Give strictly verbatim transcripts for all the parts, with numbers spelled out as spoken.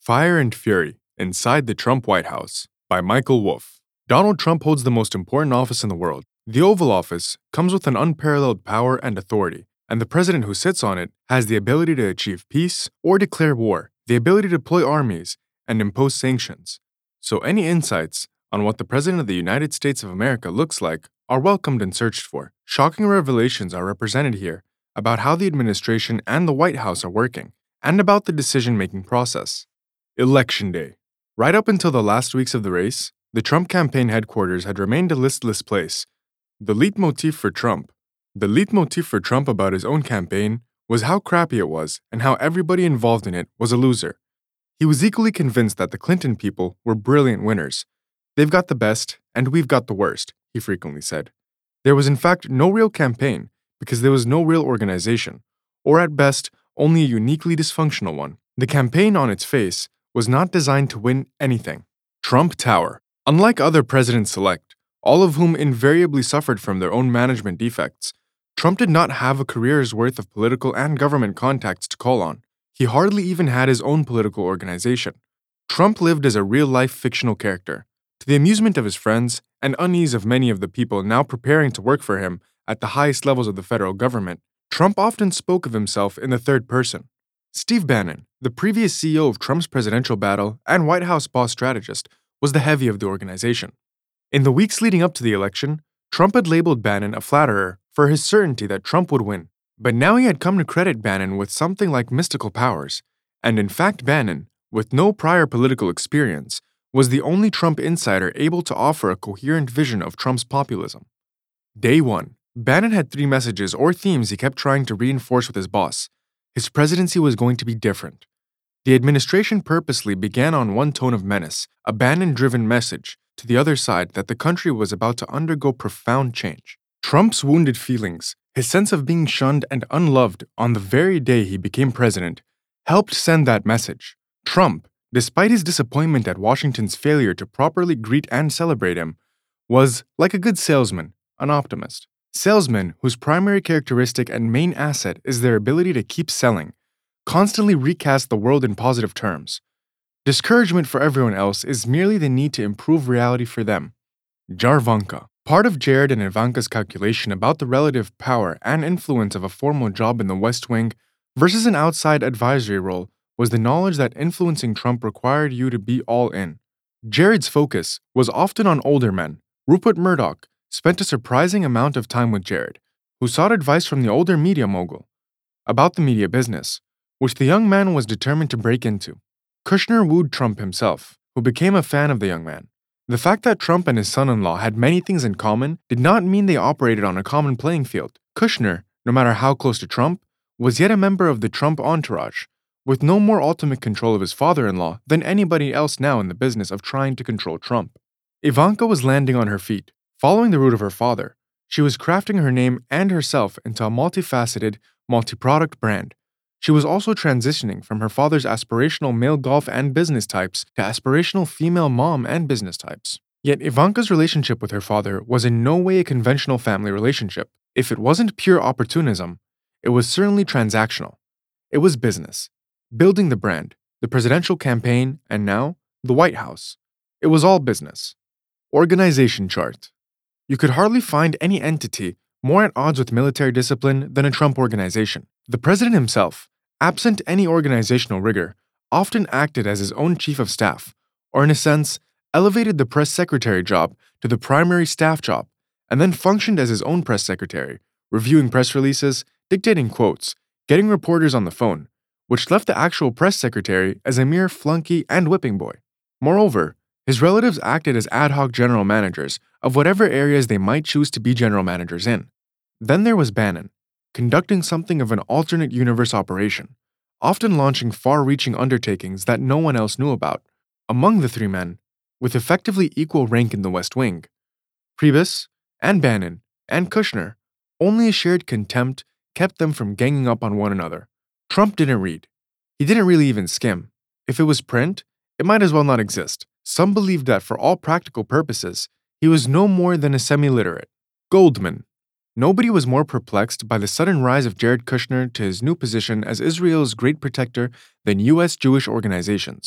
Fire and Fury Inside the Trump White House by Michael Wolff. Donald Trump holds the most important office in the world. The Oval Office comes with an unparalleled power and authority, and the president who sits on it has the ability to achieve peace or declare war, the ability to deploy armies, and impose sanctions. So any insights on what the President of the United States of America looks like are welcomed and searched for. Shocking revelations are represented here about how the administration and the White House are working, and about the decision-making process. Election Day. Right up until the last weeks of the race, the Trump campaign headquarters had remained a listless place. The leitmotif for Trump. The leitmotif for Trump about his own campaign was how crappy it was and how everybody involved in it was a loser. He was equally convinced that the Clinton people were brilliant winners. They've got the best, and we've got the worst, he frequently said. There was in fact no real campaign because there was no real organization, or at best, only a uniquely dysfunctional one. The campaign on its face was not designed to win anything. Trump Tower. Unlike other presidents-elect, all of whom invariably suffered from their own management defects, Trump did not have a career's worth of political and government contacts to call on. He hardly even had his own political organization. Trump lived as a real-life fictional character, to the amusement of his friends and unease of many of the people now preparing to work for him at the highest levels of the federal government. Trump often spoke of himself in the third person. Steve Bannon, the previous C E O of Trump's presidential battle and White House boss strategist, was the heavy of the organization. In the weeks leading up to the election, Trump had labeled Bannon a flatterer for his certainty that Trump would win. But now he had come to credit Bannon with something like mystical powers, and in fact Bannon, with no prior political experience, was the only Trump insider able to offer a coherent vision of Trump's populism. Day one. Bannon had three messages or themes he kept trying to reinforce with his boss. His presidency was going to be different. The administration purposely began on one tone of menace, a Bannon-driven message to the other side that the country was about to undergo profound change. Trump's wounded feelings, his sense of being shunned and unloved on the very day he became president, helped send that message. Trump, despite his disappointment at Washington's failure to properly greet and celebrate him, was, like a good salesman, an optimist. Salesmen whose primary characteristic and main asset is their ability to keep selling, constantly recast the world in positive terms. Discouragement for everyone else is merely the need to improve reality for them. Jarvanka. Part of Jared and Ivanka's calculation about the relative power and influence of a formal job in the West Wing versus an outside advisory role was the knowledge that influencing Trump required you to be all in. Jared's focus was often on older men. Rupert Murdoch spent a surprising amount of time with Jared, who sought advice from the older media mogul about the media business, which the young man was determined to break into. Kushner wooed Trump himself, who became a fan of the young man. The fact that Trump and his son-in-law had many things in common did not mean they operated on a common playing field. Kushner, no matter how close to Trump, was yet a member of the Trump entourage, with no more ultimate control of his father-in-law than anybody else now in the business of trying to control Trump. Ivanka was landing on her feet. Following the route of her father, she was crafting her name and herself into a multifaceted, multi-product brand. She was also transitioning from her father's aspirational male golf and business types to aspirational female mom and business types. Yet Ivanka's relationship with her father was in no way a conventional family relationship. If it wasn't pure opportunism, it was certainly transactional. It was business. Building the brand, the presidential campaign, and now, the White House. It was all business. Organization chart. You could hardly find any entity more at odds with military discipline than a Trump organization. The president himself, absent any organizational rigor, often acted as his own chief of staff, or in a sense, elevated the press secretary job to the primary staff job, and then functioned as his own press secretary, reviewing press releases, dictating quotes, getting reporters on the phone, which left the actual press secretary as a mere flunky and whipping boy. Moreover, his relatives acted as ad hoc general managers of whatever areas they might choose to be general managers in. Then there was Bannon, conducting something of an alternate universe operation, often launching far-reaching undertakings that no one else knew about. Among the three men, with effectively equal rank in the West Wing, Priebus and Bannon and Kushner, only a shared contempt kept them from ganging up on one another. Trump didn't read. He didn't really even skim. If it was print, it might as well not exist. Some believed that for all practical purposes, he was no more than a semi-literate. Goldman. Nobody was more perplexed by the sudden rise of Jared Kushner to his new position as Israel's great protector than U S Jewish organizations.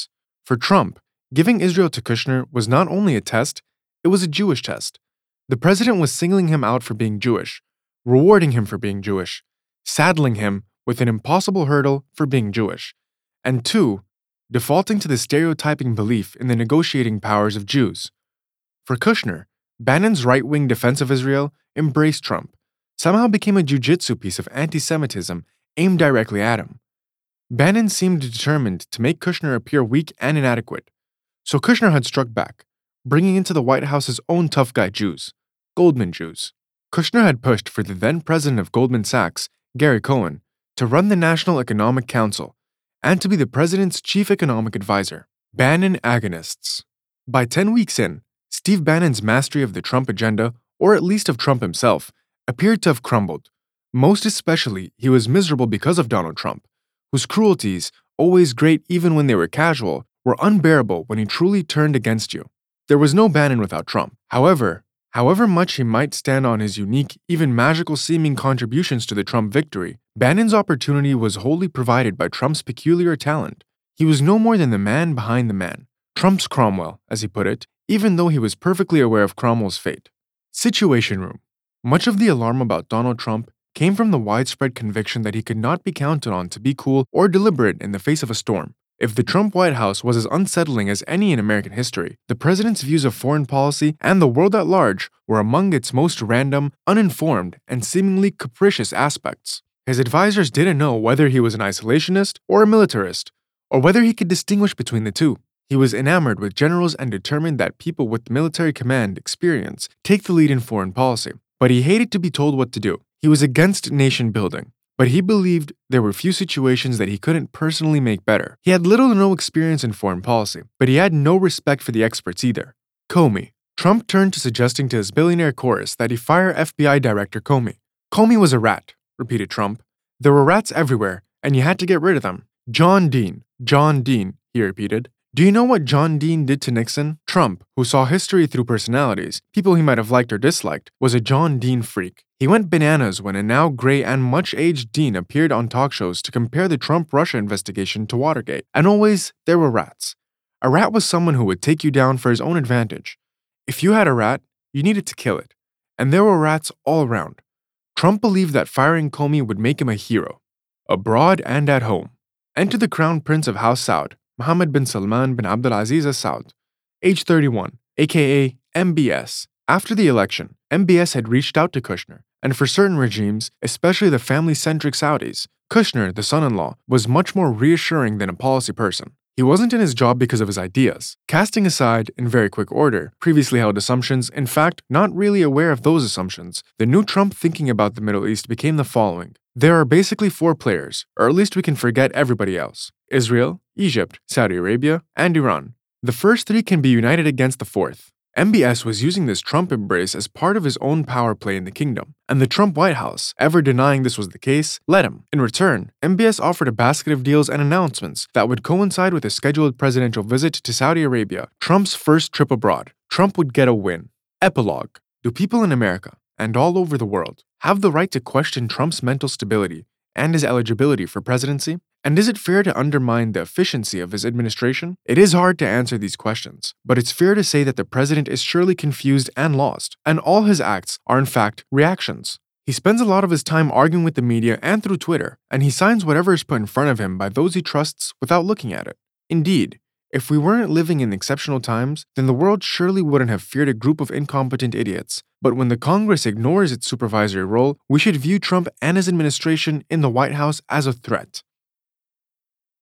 For Trump, giving Israel to Kushner was not only a test, it was a Jewish test. The president was singling him out for being Jewish, rewarding him for being Jewish, saddling him with an impossible hurdle for being Jewish, and two, defaulting to the stereotyping belief in the negotiating powers of Jews. For Kushner, Bannon's right-wing defense of Israel embraced Trump, somehow became a jujitsu piece of anti-Semitism aimed directly at him. Bannon seemed determined to make Kushner appear weak and inadequate, so Kushner had struck back, bringing into the White House his own tough guy Jews, Goldman Jews. Kushner had pushed for the then president of Goldman Sachs, Gary Cohn, to run the National Economic Council and to be the president's chief economic advisor. Bannon agonists. By ten weeks in, Steve Bannon's mastery of the Trump agenda, or at least of Trump himself, appeared to have crumbled. Most especially, he was miserable because of Donald Trump, whose cruelties, always great even when they were casual, were unbearable when he truly turned against you. There was no Bannon without Trump. However, however much he might stand on his unique, even magical-seeming contributions to the Trump victory, Bannon's opportunity was wholly provided by Trump's peculiar talent. He was no more than the man behind the man, Trump's Cromwell, as he put it, even though he was perfectly aware of Cromwell's fate. Situation Room. Much of the alarm about Donald Trump came from the widespread conviction that he could not be counted on to be cool or deliberate in the face of a storm. If the Trump White House was as unsettling as any in American history, the president's views of foreign policy and the world at large were among its most random, uninformed, and seemingly capricious aspects. His advisors didn't know whether he was an isolationist or a militarist, or whether he could distinguish between the two. He was enamored with generals and determined that people with military command experience take the lead in foreign policy. But he hated to be told what to do. He was against nation building, but he believed there were few situations that he couldn't personally make better. He had little to no experience in foreign policy, but he had no respect for the experts either. Comey. Trump turned to suggesting to his billionaire chorus that he fire F B I Director Comey. Comey was a rat, repeated Trump. There were rats everywhere, and you had to get rid of them. John Dean, John Dean, he repeated. Do you know what John Dean did to Nixon? Trump, who saw history through personalities, people he might have liked or disliked, was a John Dean freak. He went bananas when a now gray and much-aged Dean appeared on talk shows to compare the Trump-Russia investigation to Watergate. And always, there were rats. A rat was someone who would take you down for his own advantage. If you had a rat, you needed to kill it. And there were rats all around. Trump believed that firing Comey would make him a hero, abroad and at home. Enter the Crown Prince of House Saud, Mohammed bin Salman bin Abdulaziz Al Saud, age thirty-one, aka M B S. After the election, M B S had reached out to Kushner, and for certain regimes, especially the family-centric Saudis, Kushner, the son-in-law, was much more reassuring than a policy person. He wasn't in his job because of his ideas. Casting aside, in very quick order, previously held assumptions, in fact, not really aware of those assumptions, the new Trump thinking about the Middle East became the following. There are basically four players, or at least we can forget everybody else. Israel, Egypt, Saudi Arabia, and Iran. The first three can be united against the fourth. M B S was using this Trump embrace as part of his own power play in the kingdom, and the Trump White House, ever denying this was the case, let him. In return, M B S offered a basket of deals and announcements that would coincide with a scheduled presidential visit to Saudi Arabia, Trump's first trip abroad. Trump would get a win. Epilogue. Do people in America, and all over the world, have the right to question Trump's mental stability and his eligibility for presidency? And is it fair to undermine the efficiency of his administration? It is hard to answer these questions, but it's fair to say that the president is surely confused and lost, and all his acts are in fact reactions. He spends a lot of his time arguing with the media and through Twitter, and he signs whatever is put in front of him by those he trusts without looking at it. Indeed, if we weren't living in exceptional times, then the world surely wouldn't have feared a group of incompetent idiots. But when the Congress ignores its supervisory role, we should view Trump and his administration in the White House as a threat.